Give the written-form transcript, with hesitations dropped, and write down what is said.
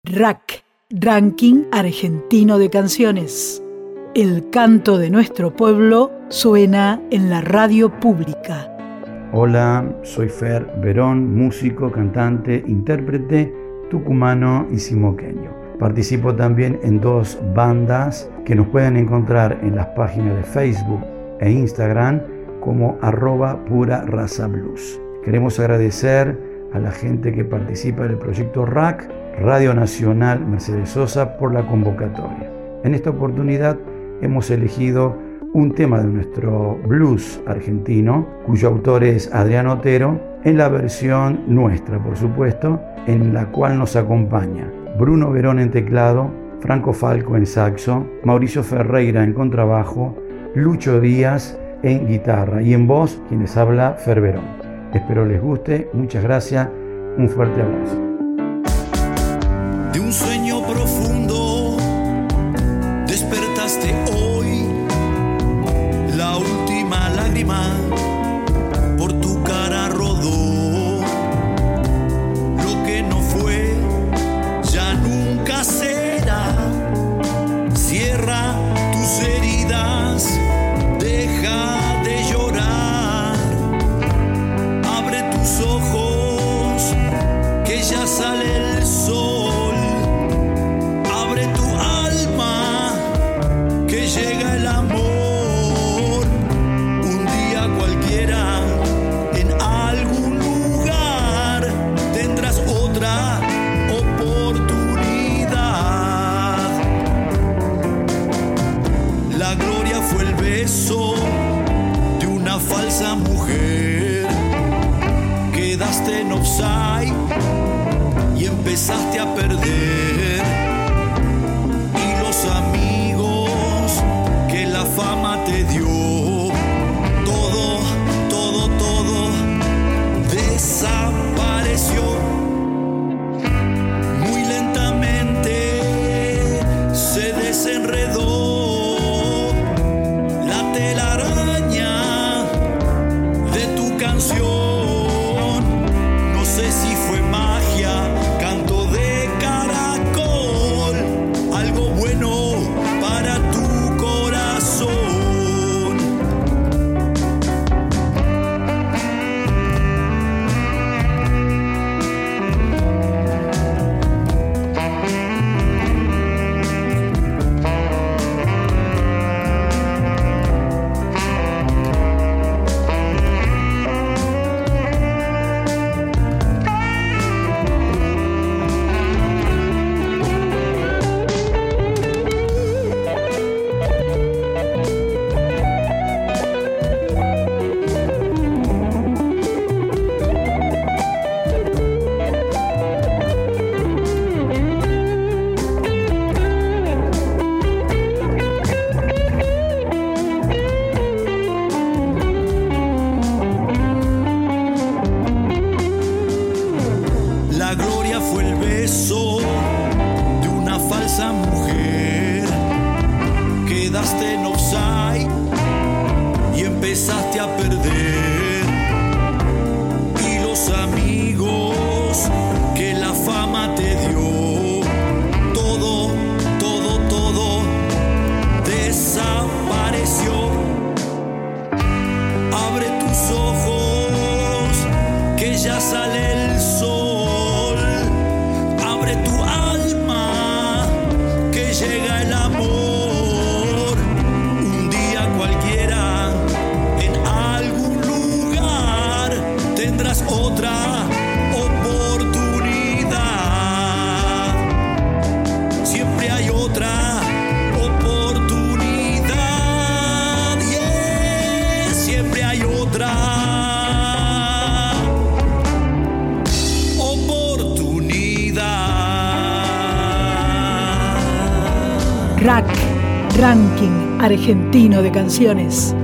RAC, Ranking Argentino de Canciones. El canto de nuestro pueblo suena en la radio pública. Hola, soy Fer Verón, músico, cantante, intérprete tucumano y simoqueño. Participo también en 2 bandas que nos pueden encontrar en las páginas de Facebook e Instagram como @purarrazablues. Queremos agradecer a la gente que participa del proyecto RAC, Radio Nacional Mercedes Sosa, por la convocatoria. En esta oportunidad hemos elegido un tema de nuestro blues argentino, cuyo autor es Adrián Otero, en la versión nuestra, por supuesto, en la cual nos acompaña Bruno Verón en teclado, Franco Falco en saxo, Mauricio Ferreira en contrabajo, Lucho Díaz en guitarra y en voz quien les habla, Fer Verón. Espero les guste, muchas gracias, un fuerte abrazo. De un sueño profundo despertaste hoy, la última lágrima por tu cara rodó. Lo que no fue ya nunca será. Cierra tus heridas, deja de llorar, abre tus ojos que ya sale el sol. Llega el amor, un día cualquiera, en algún lugar tendrás otra oportunidad. La gloria fue el beso de una falsa mujer. Quedaste en offside y empezaste a perder. Y los amigos que la fama te dio, todo desapareció. Muy lentamente se desenredó la telaraña de tu canción. No sé si fue magia, canto de caracol, algo bueno para tu corazón. La gloria fue el beso de una falsa mujer. Quedaste en offside y empezaste a perder. Y los amigos que la fama te dio, todo desapareció. Abre tus ojos que ya sale el sol. Abre tu alma que llega el amor. Un día cualquiera, en algún lugar, tendrás otra oportunidad. Siempre hay otra oportunidad. Yeah, siempre hay otra RAC, Ranking Argentino de Canciones.